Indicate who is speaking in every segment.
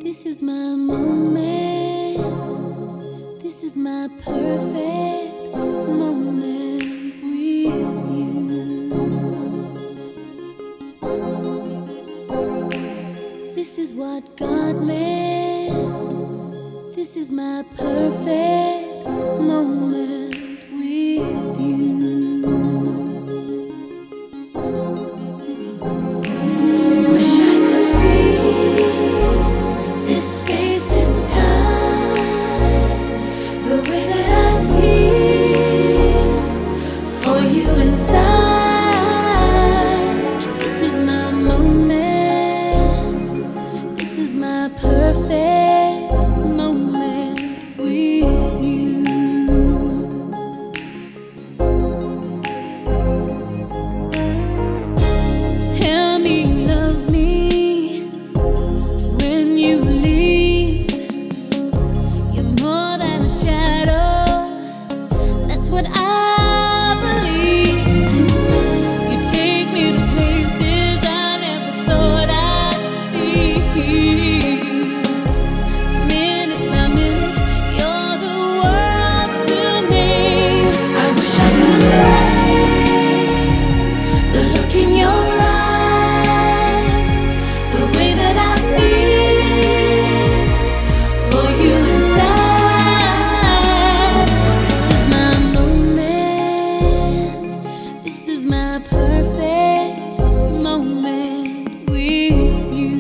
Speaker 1: This is my moment. This is my perfect moment with you. This is what God meant. This is my perfect moment with you. Wish I could freeze this space and time, the way that I feel for you inside. This is my moment. This is my perfect moment with you. Tell me you love me when you leave. You're more than a shadow. That's what I believe. You take me to places I never thought I'd see. Minute by minute, you're the world to me. I wish I could write the look in your eyes, the way that I feel for you inside. This is my moment. This is my perfect moment with you.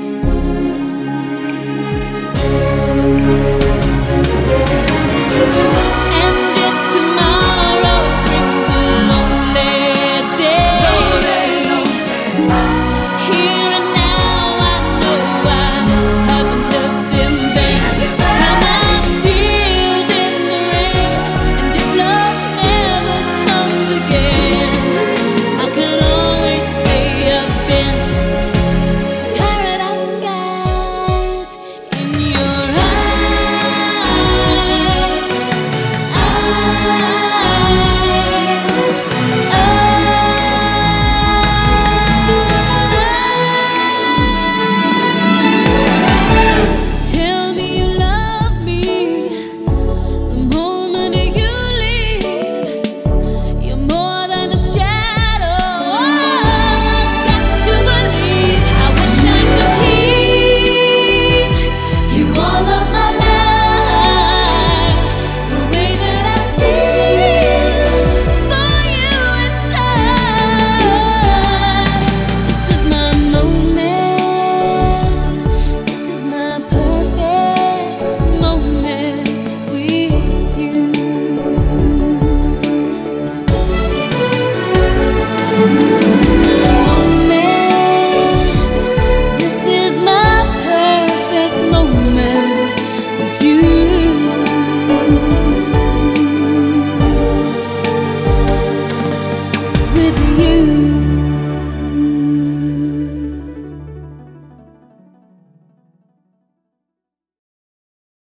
Speaker 1: And if tomorrow brings a lonely day, here and